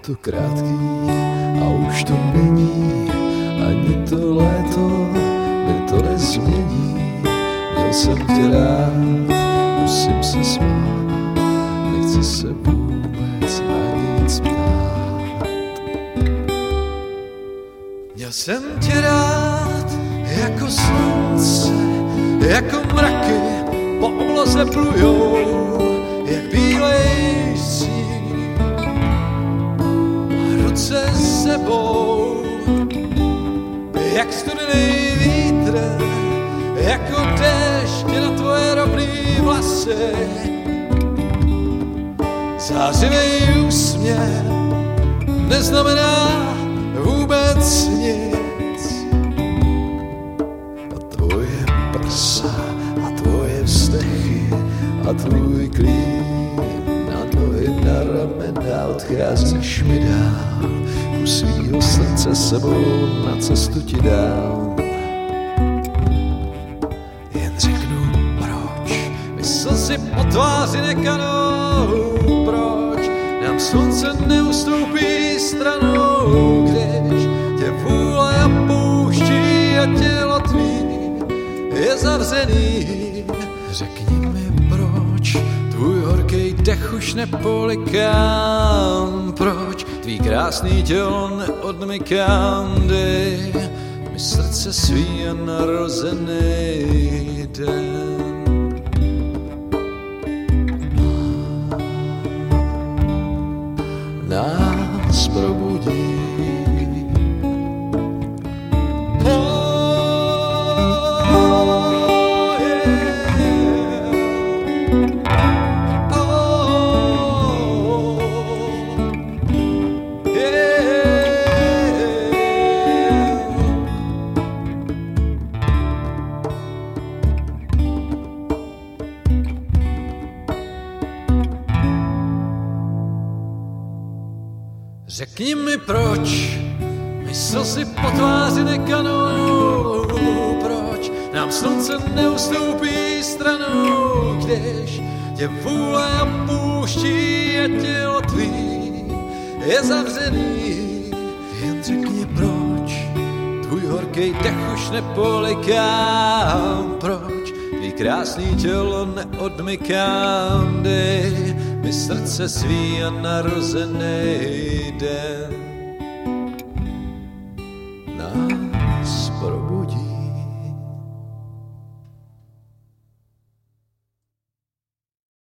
to krátký a už to není, ani to léto mi to nezmění. Měl jsem tě rád, musím se smát, nechci se vůbec na nic ptát. Měl jsem tě rád jako slunce, jako mraky po obloze plujou, jak bílej sníh. A ruce s sebou, jak studený vítr, jako déšť na tvoje rovný vlasy. Zářivý úsměv neznamená vůbec nic. A tvoje prsa a tvoje vzdechy a tvůj klín na nohy, na ramena, odcházíš mi dál. U svýho srdce sebou na cestu ti dám. Jen řeknu proč, mi slzy po tváři nekanou. Proč nám slunce neustoupí stranou, když tě vůle opouští a tělo tvý je zavřený. Řekni mi proč, tvůj horkej dech už nepolikám. Proč tvý krásný tělo neodmykám, dej mi srdce svý a narozený den. Nás probudí. Řekni mi proč, mi slzy po tváři nekanou. Proč nám slunce neustoupí stranou, když tě vůle opouští a tělo tvý je zavřený. Jen řekni proč, tvůj horkej dech už nepolikám. Proč tvý krásný tělo neodmykám, dej mi srdce svý a narozený den nás probudí.